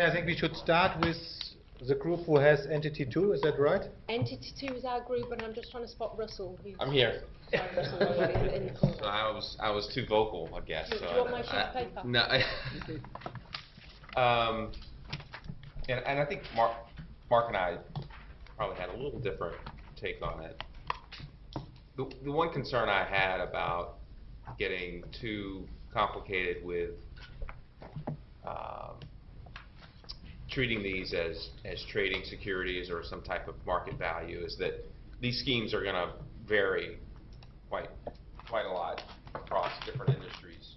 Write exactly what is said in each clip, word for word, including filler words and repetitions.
Okay, I think we should start with the group who has entity two, is that right? Entity two is our group, and I'm just trying to spot Russell. Who's I'm here. Sorry, Russell, in, in the corner. So I was I was too vocal, I guess. Do so you want I, my sheet I, of paper? No. um, and and I think Mark Mark and I probably had a little different take on it. The the one concern I had about getting too complicated with um, treating these as as trading securities or some type of market value is that these schemes are going to vary quite quite a lot across different industries,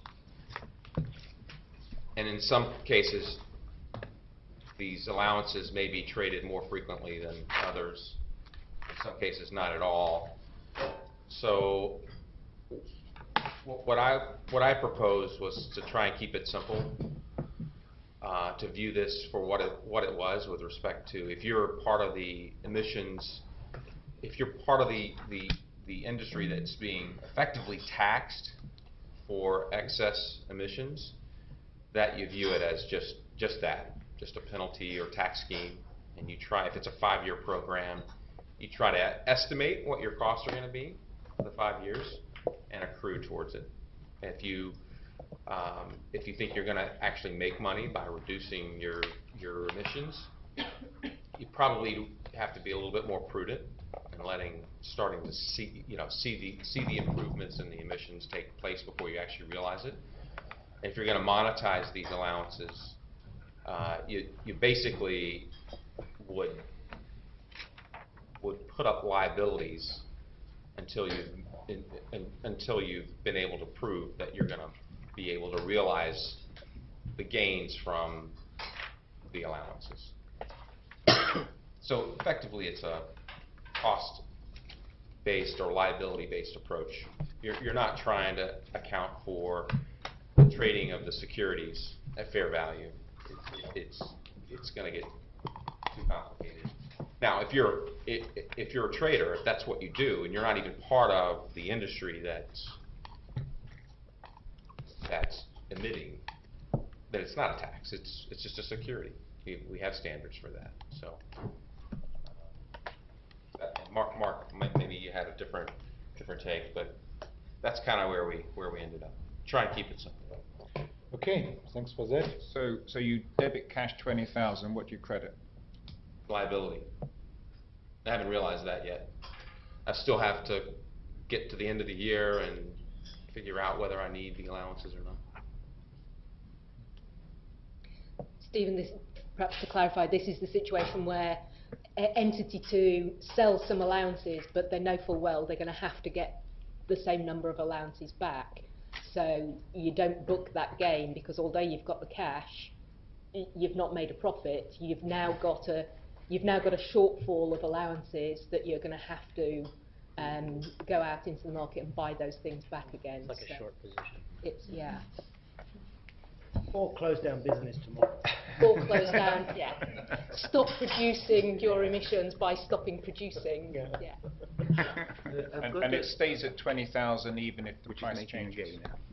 and in some cases these allowances may be traded more frequently than others, in some cases not at all. So what I what I proposed was to try and keep it simple, uh, to view this for what it what it was with respect to if you're part of the emissions, if you're part of the the the industry that's being effectively taxed for excess emissions, that you view it as just just that, just a penalty or tax scheme, and you try, if it's a five-year program, you try to estimate what your costs are going to be for the five years and accrue towards it. If you um, if you think you're going to actually make money by reducing your your emissions, you probably have to be a little bit more prudent and letting starting to see you know see the see the improvements in the emissions take place before you actually realize it. If you're going to monetize these allowances, uh, you you basically would would put up liabilities until you in, in, until you've been able to prove that you're going to be able to realize the gains from the allowances. So effectively, it's a cost-based or liability-based approach. You're, you're not trying to account for the trading of the securities at fair value. It's it's, it's going to get too complicated. Now, if you're if, if you're a trader, if that's what you do, and you're not even part of the industry that's that's emitting, then it's not a tax. It's it's just a security. We, we have standards for that. So, uh, Mark, Mark, maybe you had a different different take, but that's kind of where we where we ended up. Try and keep it simple. Okay, thanks for that. So, so you debit cash twenty thousand. What do you credit? Liability. I haven't realized that yet. I still have to get to the end of the year and figure out whether I need the allowances or not. Stephen, this, perhaps to clarify, this is the situation where entity two sells some allowances, but they know full well they're going to have to get the same number of allowances back. So you don't book that gain because although you've got the cash, you've not made a profit. You've now got a you've now got a shortfall of allowances that you're going to have to um, go out into the market and buy those things back again. It's like so a short position. It's yeah. Or close down business tomorrow. Or close down, yeah. Stop producing your emissions by stopping producing. Yeah. yeah. Uh, And, and it stays at twenty thousand even if the price changes.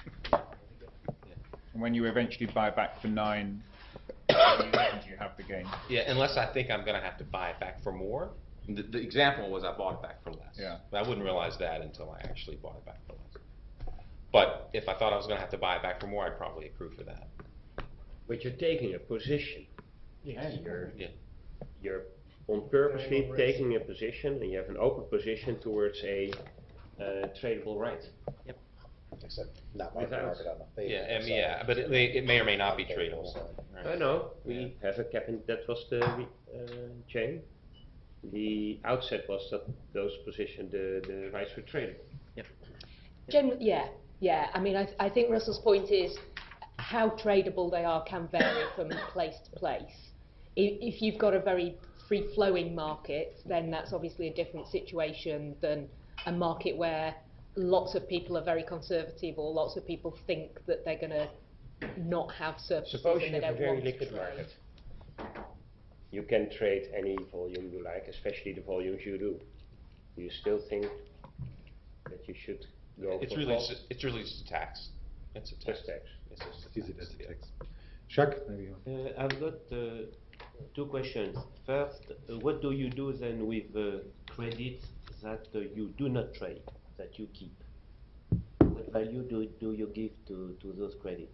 And when you eventually buy back for nine, you have the gain. Yeah, unless I think I'm going to have to buy it back for more. The, the example was I bought it back for less. Yeah. But I wouldn't realize that until I actually bought it back for less. But if I thought I was going to have to buy it back for more, I'd probably accrue for that. But you're taking a position. Yes. You're, Yeah. you're on purposely taking a position, and you have an open position towards a uh, tradable right. Yep. Except not market Without- market on the Yeah, favorable I mean, side. yeah, but it may, it may or may not be Favorable tradable. side. Right. I know, we have a cap in, that was the uh, chain. The outset was that those positions, the, the rights were tradable. Yep. Gen- yeah, yeah. I mean, I, th I think Russell's point is how tradable they are can vary from place to place. If, if you've got a very free-flowing market, then that's obviously a different situation than a market where lots of people are very conservative or lots of people think that they're going to not have surpluses Suppose and you they have a don't very want to liquid trade. market. You can trade any volume you like, especially the volumes you do. Do you still think that you should go It's for really vol- just, it's really just a tax. It's a tax. Just tax. It's just a Is it tax, as a yeah. tax? Jacques, maybe you. Uh, I've got uh, two questions. First, uh, what do you do then with uh, credits that uh, you do not trade, that you keep? What value do, do you give to, to those credits?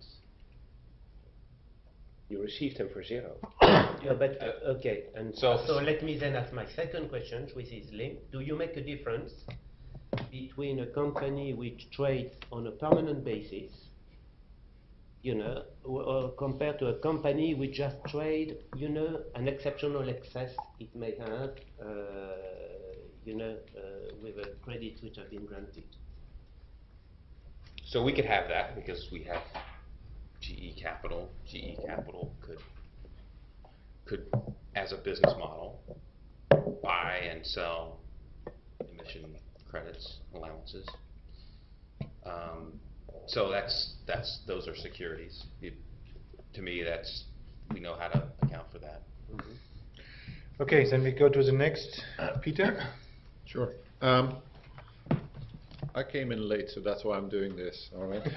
You receive them for zero. Yeah, but, uh, okay, and So- so, so let me then ask my second question, which is linked. Do you make a difference between a company which trades on a permanent basis, you know, or, or compared to a company which just trade, you know, an exceptional excess it may have, uh, you know, uh, with uh, credits which have been granted? So we could have that because we have G E Capital. G E Capital could, could, as a business model, buy and sell emission credits, allowances. Um, so that's, that's, those are securities. It, to me, that's, we know how to account for that. Okay, then we go to the next. Peter? Sure. Um, I came in late, so that's why I'm doing this, all right?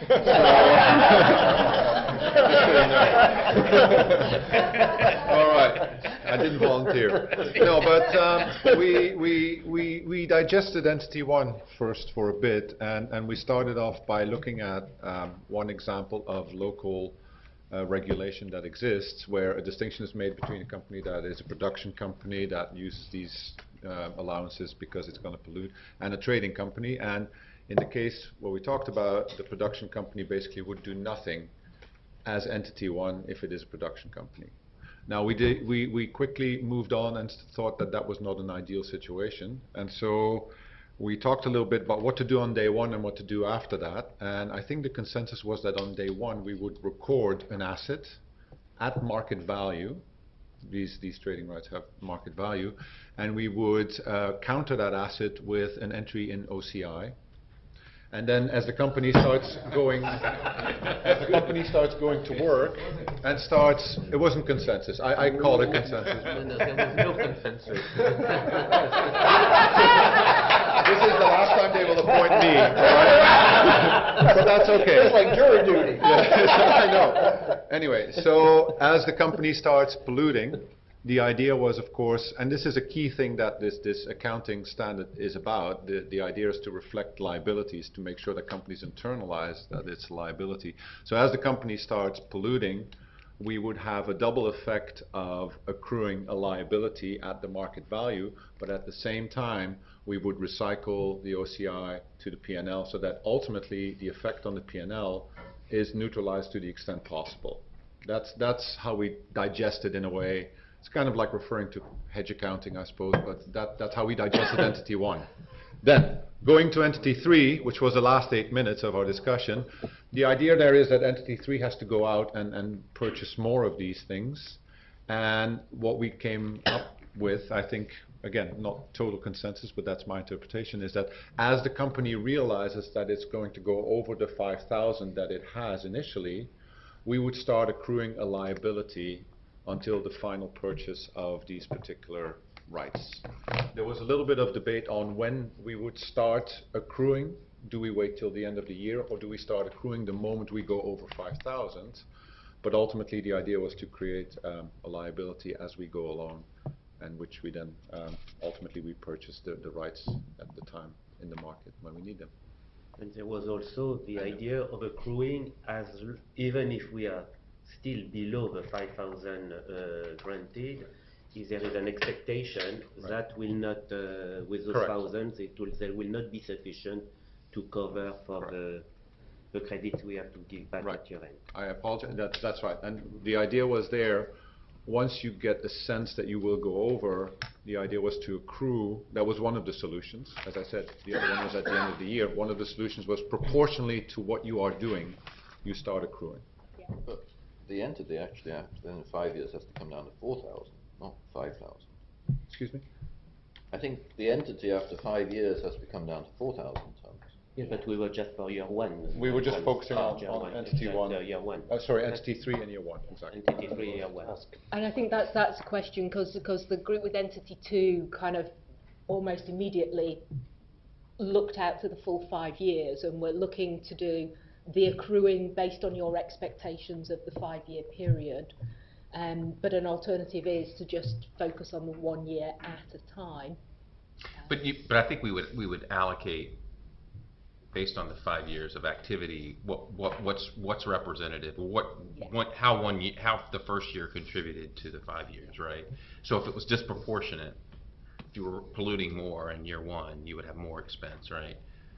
All right, I didn't volunteer. No, but um, we, we, we, we digested Entity One first for a bit, and, and we started off by looking at um, one example of local uh, regulation that exists, where a distinction is made between a company that is a production company that uses these uh, allowances because it's going to pollute, and a trading company. And in the case where we talked about, the production company basically would do nothing as Entity One if it is a production company. Now we did we, we quickly moved on and thought that that was not an ideal situation, and so we talked a little bit about what to do on day one and what to do after that. And I think the consensus was that on day one we would record an asset at market value. These these trading rights have market value, and we would uh, counter that asset with an entry in O C I. And then as the company starts going, as the company starts going to work and starts, it wasn't consensus. I, I call it consensus. No, no, there was no consensus. This is the last time they will appoint me, all right? So that's okay. It's like jury duty. Yes, I know. Anyway, so as the company starts polluting, the idea was, of course, and this is a key thing that this, this accounting standard is about, the, the idea is to reflect liabilities, to make sure that companies internalize that it's liability. So as the company starts polluting, we would have a double effect of accruing a liability at the market value, but at the same time, we would recycle the O C I to the P and L so that ultimately the effect on the P and L is neutralized to the extent possible. That's, that's how we digest it in a way. It's kind of like referring to hedge accounting, I suppose, but that, that's how we digested Entity One. Then, going to Entity Three, which was the last eight minutes of our discussion, the idea there is that Entity Three has to go out and, and purchase more of these things. And what we came up with, I think, again, not total consensus, but that's my interpretation, is that as the company realizes that it's going to go over the five thousand that it has initially, we would start accruing a liability until the final purchase of these particular rights. There was a little bit of debate on when we would start accruing. Do we wait till the end of the year, or do we start accruing the moment we go over five thousand? But ultimately the idea was to create um, a liability as we go along, and which we then um, ultimately we purchase the, the rights at the time in the market when we need them. And there was also the idea of accruing as l- even if we are still below the five thousand uh, granted, if there is an expectation Right. that will not, uh, with those Correct. thousands, it will, there will not be sufficient to cover for Correct. the, the credit we have to give back Right. at your end. I apologize, that's, that's right. And the idea was there, once you get the sense that you will go over, the idea was to accrue. That was one of the solutions. As I said, the other one was at the end of the year. One of the solutions was proportionally to what you are doing, you start accruing. But the entity actually, after then in five years, has to come down to four thousand, not five thousand. Excuse me? I think the entity after five years has to come down to four thousand tons. Yeah, but we were just for year one. We were just One, focusing uh, on, year on one, entity just, one. uh, year one. Uh, sorry, entity three and year one, exactly. Entity three, year one. And I think that's that's a question because because the group with Entity Two kind of almost immediately looked out to the full five years and were looking to do the accruing based on your expectations of the five-year period. Um, but an alternative is to just focus on the one year at a time. But you, but I think we would, we would allocate based on the five years of activity, what, what, what's, what's representative, what, Yeah. what, how one, ye- how the first year contributed to the five years, right? So if it was disproportionate, if you were polluting more in year one, you would have more expense, right?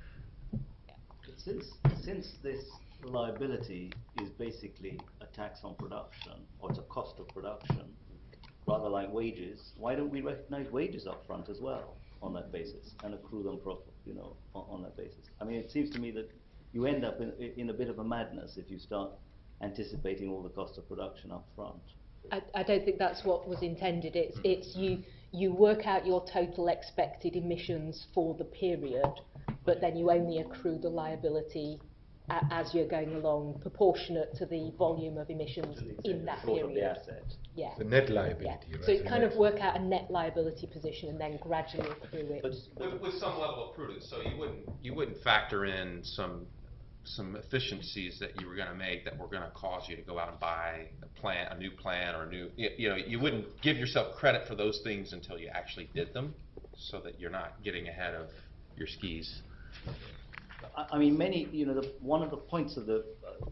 Since, since this liability is basically a tax on production, or it's a cost of production, rather like wages, why don't we recognize wages up front as well on that basis and accrue them proper, you know, on, on that basis? I mean, it seems to me that you end up in, in a bit of a madness if you start anticipating all the cost of production up front. I, I don't think that's what was intended. It's, it's you, you work out your total expected emissions for the period, but then you only accrue the liability a, as you're going along, proportionate to the volume of emissions in that Sort of the period. asset. Yeah. The net Yeah. liability, right? So you The kind net- of work out a net liability position and then gradually accrue it. But, With, with some level of prudence, so you wouldn't, you wouldn't factor in some, some efficiencies that you were gonna make that were gonna cause you to go out and buy a plant, a new plant or a new, you, you know, you wouldn't give yourself credit for those things until you actually did them, so that you're not getting ahead of your skis. I, I mean, many, you know, the, one of the points of the, uh,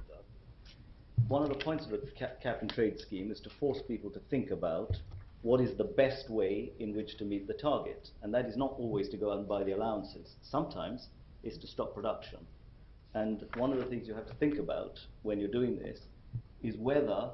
one of the points of the cap, cap and trade scheme is to force people to think about what is the best way in which to meet the target. And that is not always to go out and buy the allowances. Sometimes it's to stop production. And one of the things you have to think about when you're doing this is whether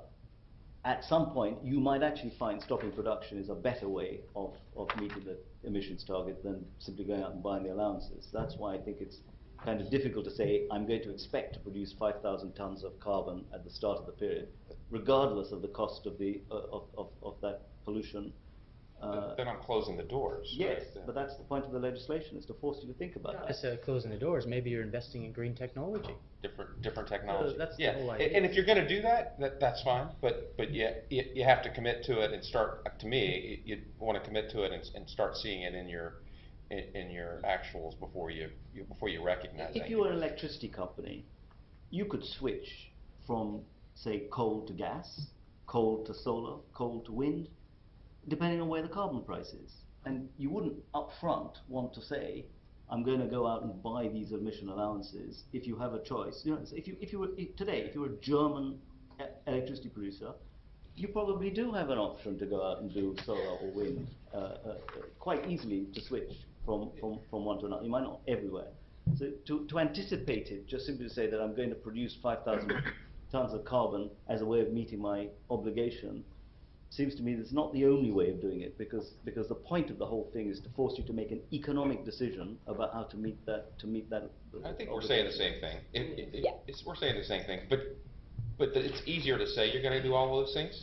at some point you might actually find stopping production is a better way of, of meeting the emissions target than simply going out and buying the allowances. That's why I think it's kind of difficult to say I'm going to expect to produce five thousand tons of carbon at the start of the period, regardless of the cost of, the, uh, of, of, of that pollution. Uh, Then I'm closing the doors. yes, right? but that's the point of the legislation, is to force you to think about Not that. necessarily closing the doors, maybe you're investing in green technology. Different, different technology. that's the Yeah, whole and- idea. and if you're gonna do that, that, that's fine, but, but you, you, you have to commit to it and start, to me, you, you wanna commit to it and, and start seeing it in your, in, in your actuals before you, you, before you recognize it. If you were an electricity company, you could switch from, say, coal to gas, coal to solar, coal to wind, depending on where the carbon price is. And you wouldn't up front want to say, I'm going to go out and buy these emission allowances if you have a choice. You know, if you, if you were, if, today, if you were a German e electricity producer, you probably do have an option to go out and do solar or wind uh, uh, quite easily to switch from, from, from one to another. You might not everywhere. So to, to anticipate it, just simply to say that I'm going to produce five thousand tons of carbon as a way of meeting my obligation, seems to me that's not the only way of doing it, because because the point of the whole thing is to force you to make an economic decision about how to meet that to meet that. I think we're saying the same thing. It, it, it- Yeah. it's, we're saying the same thing, but, but that it's easier to say you're gonna do all of those things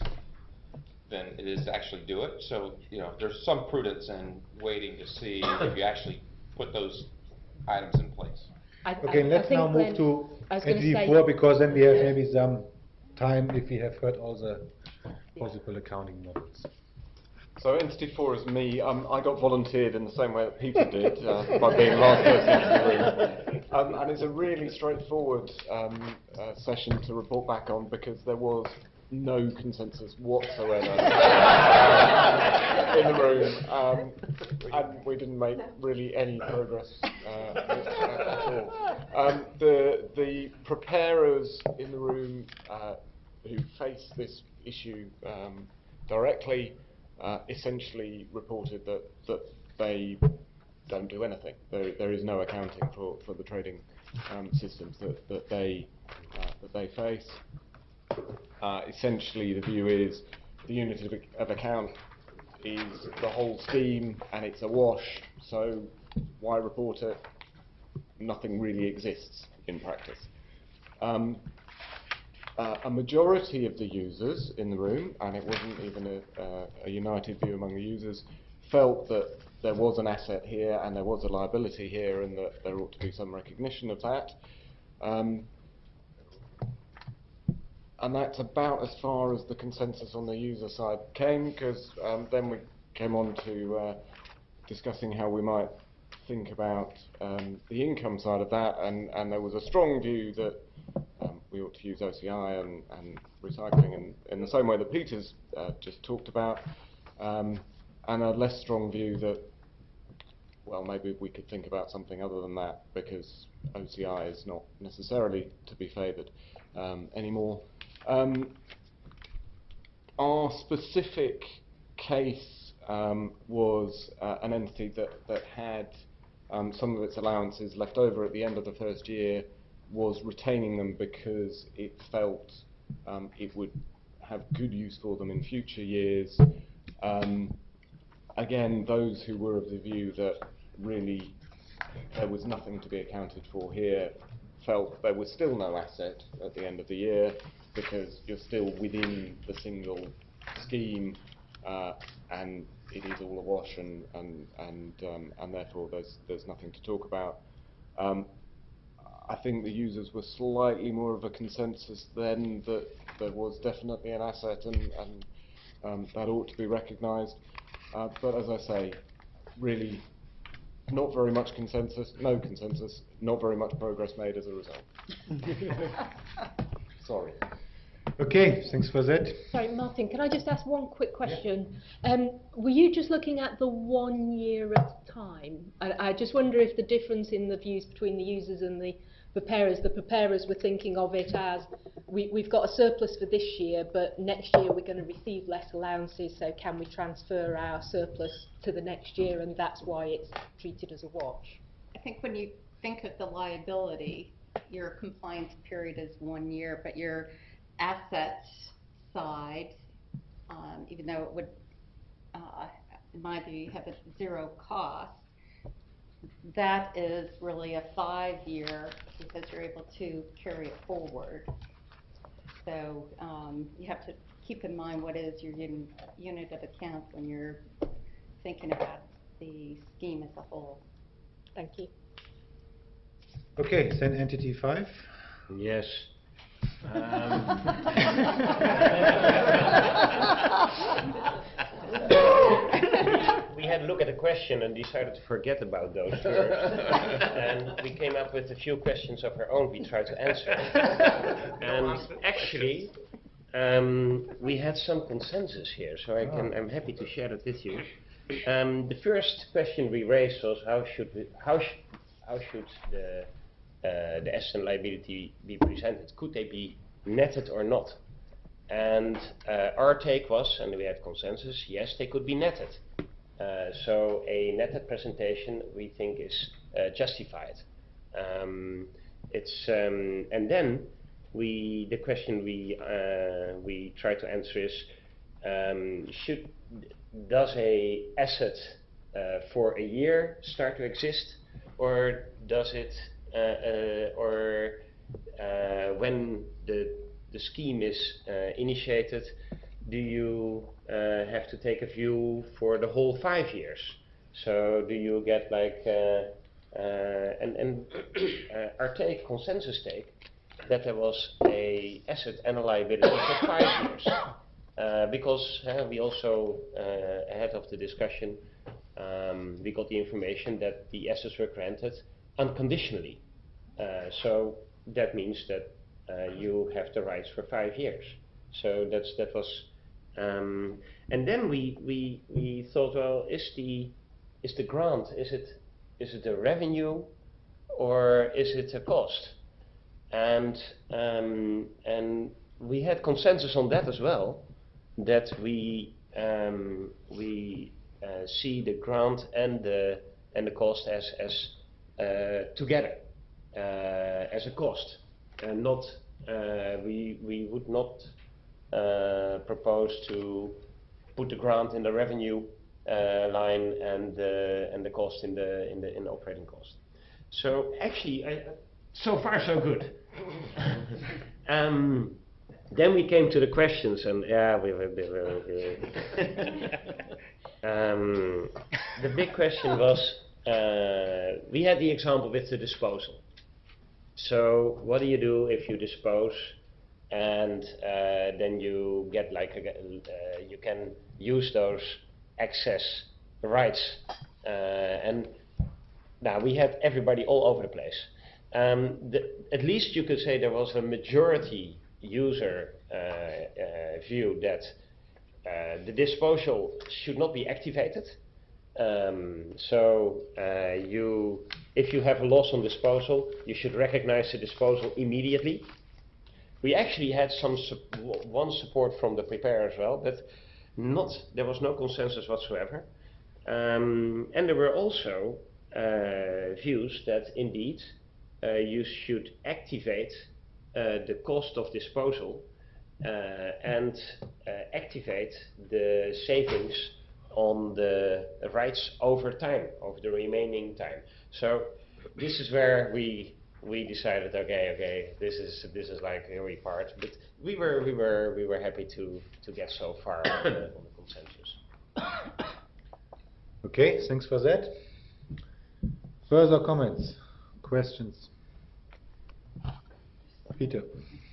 than it is to actually do it. So, you know, there's some prudence in waiting to see if you actually put those items in place. I, Okay, I, let's I think now Glenn, move to I was gonna entity say- four, because then we have maybe some time if we have heard all the possible accounting models. So entity four is me. Um, I got volunteered in the same way that Peter did, uh, by being the last person into the room. Um, and it's a really straightforward um, uh, session to report back on, because there was no consensus whatsoever in the room, um, and we didn't make really any progress uh, at all. Um, the, the preparers in the room uh, who face this issue um, directly uh, essentially reported that, that they don't do anything. There, there is no accounting for, for the trading um, systems that, that, they, uh, that they face. Uh, essentially, the view is the unit of, of account is the whole scheme and it's a wash, so why report it? Nothing really exists in practice. Um, uh, a majority of the users in the room, and it wasn't even a, uh, a united view among the users, felt that there was an asset here and there was a liability here, and that there ought to be some recognition of that. Um, And that's about as far as the consensus on the user side came, because um, then we came on to uh, discussing how we might think about um, the income side of that, and, and there was a strong view that we ought to use O C I and, and recycling in, in the same way that Peter's uh, just talked about, um, and a less strong view that, well, maybe we could think about something other than that, because O C I is not necessarily to be favoured um, anymore. Um, our specific case um, was uh, an entity that, that had um, some of its allowances left over at the end of the first year, was retaining them because it felt um, it would have good use for them in future years. Um, again, those who were of the view that really there was nothing to be accounted for here felt there was still no asset at the end of the year because you're still within the single scheme uh, and it is all awash and and and, um, and therefore there's there's nothing to talk about. Um, I think the users were slightly more of a consensus then that there was definitely an asset and, and um, that ought to be recognised. Uh, but as I say, really not very much consensus, no consensus, not very much progress made as a result. Sorry. Okay, thanks for that. Sorry, Martin, can I just ask one quick question? Um, were you just looking at the one year at a time? I, I just wonder if the difference in the views between the users and the preparers, the preparers were thinking of it as, we, we've got a surplus for this year, but next year we're going to receive less allowances, so can we transfer our surplus to the next year, and that's why it's treated as a wash? I think when you think of the liability, your compliance period is one year, but your asset side, um, even though it would, uh, in my view, have a zero cost, that is really a five-year because you're able to carry it forward. So um, you have to keep in mind what is your un unit of account when you're thinking about the scheme as a whole. Thank you. Okay, then entity five. Yes. Um, we had a look at the question and decided to forget about those first. And we came up with a few questions of our own we tried to answer. And actually, um, we had some consensus here, so I can, I'm happy to share it with you. Um, the first question we raised was how should, we, how sh how should the Uh, the asset and liability be presented? Could they be netted or not? And uh, our take was, and we had consensus, yes, they could be netted. Uh, so a netted presentation we think is uh, justified. Um, it's um, and then we the question we uh, we try to answer is um, should does a asset uh, for a year start to exist, or does it Uh, uh, or uh, when the, the scheme is uh, initiated, do you uh, have to take a view for the whole five years? So do you get like, uh, uh, and, and uh, our take, consensus take, that there was a asset and a liability for five years. Uh, because uh, we also, uh, ahead of the discussion, um, we got the information that the assets were granted unconditionally. Uh, so that means that uh, you have the rights for five years. So that's that was, um, and then we we we thought, well, is the is the grant is it is it a revenue or is it a cost? And um, and we had consensus on that as well, that we um, we uh, see the grant and the and the cost as as uh, together. Uh, as a cost, and not uh, we we would not uh, propose to put the grant in the revenue uh, line and the and the cost in the in the in the operating cost. So actually, I, so far so good. um, then we came to the questions, and yeah, we were. We were, we were um, the big question was uh, we had the example with the disposal. So what do you do if you dispose and uh, then you get like a, uh, you can use those excess rights uh, and now we had everybody all over the place Um, the, at least you could say there was a majority user uh, uh, view that uh, the disposal should not be activated. Um, so uh, you, if you have a loss on disposal, you should recognize the disposal immediately. We actually had some su one support from the preparer as well, but not there was no consensus whatsoever. Um, and there were also uh, views that indeed uh, you should activate uh, the cost of disposal uh, and uh, activate the savings on the rights over time, over the remaining time. So this is where we we decided, okay, okay, this is this is like very part, but we were we were we were happy to to get so far on the, on the consensus. Okay, thanks for that. Further comments, questions? Peter.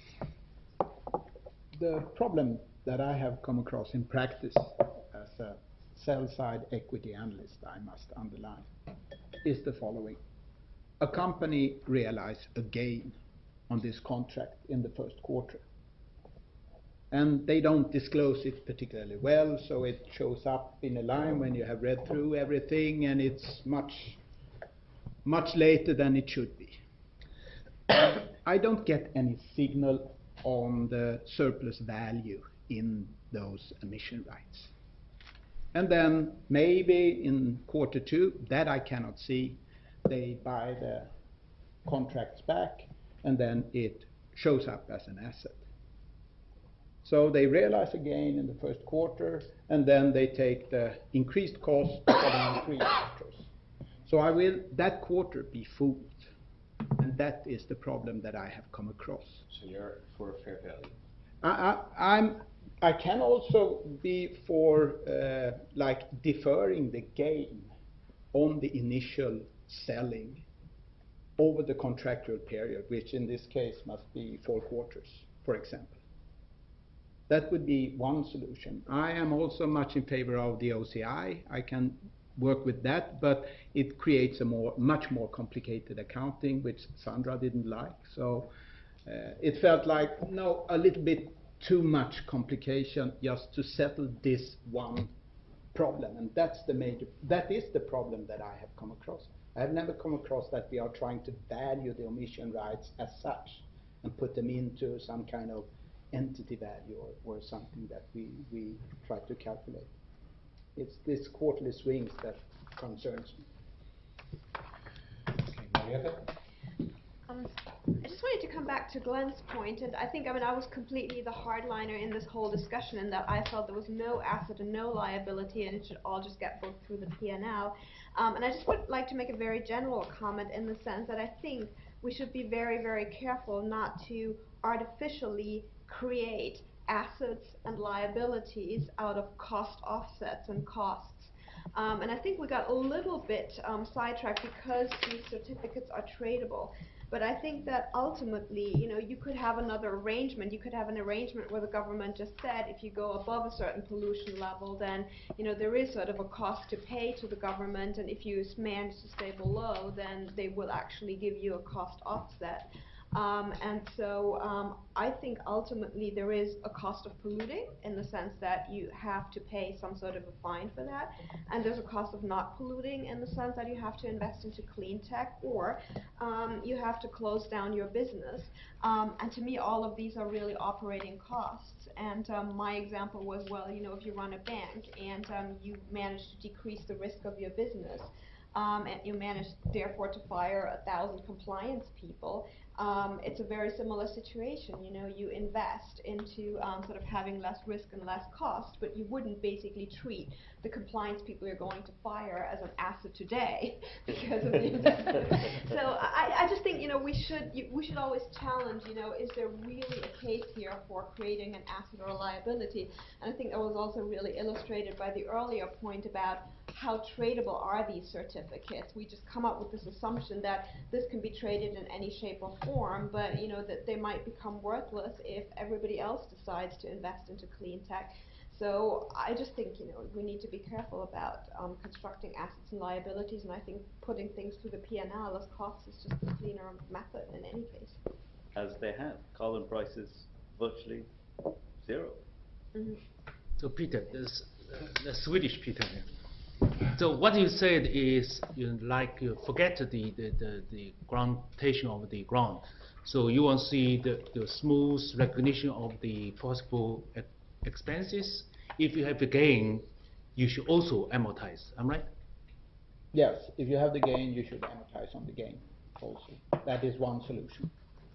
The problem that I have come across in practice as a sell-side equity analyst, I must underline, is the following. A company realized a gain on this contract in the first quarter. And they don't disclose it particularly well, so it shows up in a line when you have read through everything, and it's much, much later than it should be. I don't get any signal on the surplus value in those emission rights. And then maybe in quarter two, that I cannot see, they buy the contracts back, and then it shows up as an asset. So they realize a gain in the first quarter, and then they take the increased cost for the three quarters. So I will that quarter be fooled, and that is the problem that I have come across. So you're for a fair value. I, I, I'm. I can also be for uh, like deferring the gain on the initial selling over the contractual period, which in this case must be four quarters, for example. That would be one solution. I am also much in favor of the O C I. I can work with that, but it creates a more, much more complicated accounting, which Sandra didn't like. So uh, it felt like, no, a little bit too much complication just to settle this one problem. And that's the major, that is the problem that I have come across. I have never come across that we are trying to value the emission rights as such and put them into some kind of entity value or, or something that we, we try to calculate. It's this quarterly swings that concerns me. Um, I just wanted to come back to Glenn's point, and I think, I mean, I was completely the hardliner in this whole discussion in that I felt there was no asset and no liability, and it should all just get booked through the P and L. Um, and I just would like to make a very general comment in the sense that I think we should be very, very careful not to artificially create assets and liabilities out of cost offsets and costs. Um, and I think we got a little bit um, sidetracked because these certificates are tradable. But I think that ultimately, you know, you could have another arrangement. You could have an arrangement where the government just said if you go above a certain pollution level, then, you know, there is sort of a cost to pay to the government. And if you manage to stay below, then they will actually give you a cost offset. Um, and so um, I think ultimately there is a cost of polluting in the sense that you have to pay some sort of a fine for that. And there's a cost of not polluting in the sense that you have to invest into clean tech or um, you have to close down your business. Um, and to me, all of these are really operating costs. And um, my example was, well, you know, if you run a bank and um, you manage to decrease the risk of your business, Um, and you manage, therefore, to fire a thousand compliance people, um, it's a very similar situation. You know, you invest into um, sort of having less risk and less cost, but you wouldn't basically treat the compliance people you're going to fire as an asset today because of the investment. So I, I just think, you know, we should you, we should always challenge, you know, is there really a case here for creating an asset or a liability? And I think that was also really illustrated by the earlier point about how tradable are these certificates. We just come up with this assumption that this can be traded in any shape or form, but you know that they might become worthless if everybody else decides to invest into clean tech. So I just think, you know, we need to be careful about um, constructing assets and liabilities, and I think putting things through the P and L as costs is just the cleaner method in any case. As they have, carbon prices virtually zero. Mm-hmm. So Peter, this, uh, the Swedish Peter here. So what you said is you like you forget the, the, the, the grantation of the grant. So you want to see the, the smooth recognition of the possible e expenses. If you have a gain, you should also amortize. Am I right? Yes, if you have the gain, you should amortize on the gain also. That is one solution.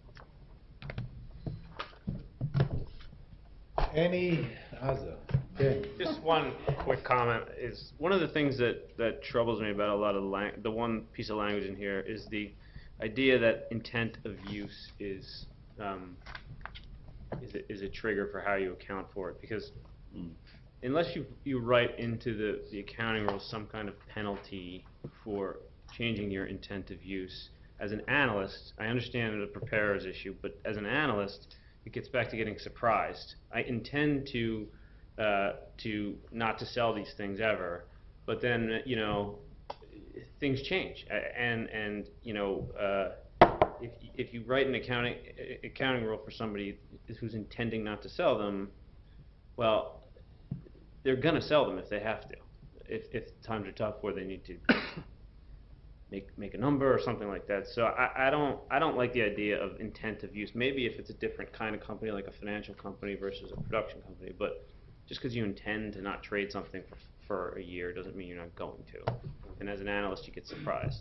Any other? Okay. Just one quick comment is one of the things that, that troubles me about a lot of the lang the one piece of language in here is the idea that intent of use is um, is a, is a trigger for how you account for it, because mm. unless you you write into the the accounting rules some kind of penalty for changing your intent of use, as an analyst, I understand the preparer's issue, but as an analyst, it gets back to getting surprised. I intend to uh, to not to sell these things ever, but then you know things change, and and you know uh, if if you write an accounting accounting rule for somebody who's intending not to sell them, well, they're gonna sell them if they have to, if if times are tough where they need to make make a number or something like that. So I, I don't I don't like the idea of intent of use. Maybe if it's a different kind of company, like a financial company versus a production company, but just because you intend to not trade something for for a year doesn't mean you're not going to. And as an analyst, you get surprised.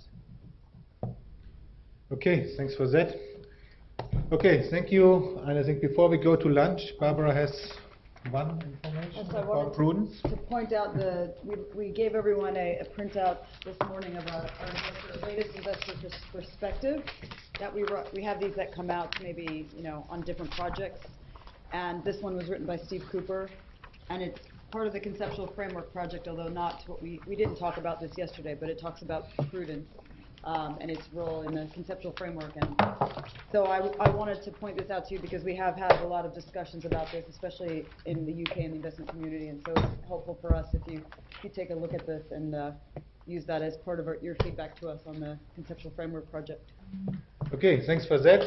Okay, thanks for that. Okay, thank you. And I think before we go to lunch, Barbara has one information Yes, I about wanted prudence. to, to point out the, we, we gave everyone a, a printout this morning of our, our investor, latest investor pers perspective. That we, we have these that come out maybe, you know, on different projects. And this one was written by Steve Cooper. And it's part of the conceptual framework project, although not what we, we didn't talk about this yesterday, but it talks about prudence um, and its role in the conceptual framework. And so I, I wanted to point this out to you because we have had a lot of discussions about this, especially in the U K and the investment community. And so it's helpful for us if you, if you take a look at this and uh, use that as part of our, your feedback to us on the conceptual framework project. Okay, thanks for that.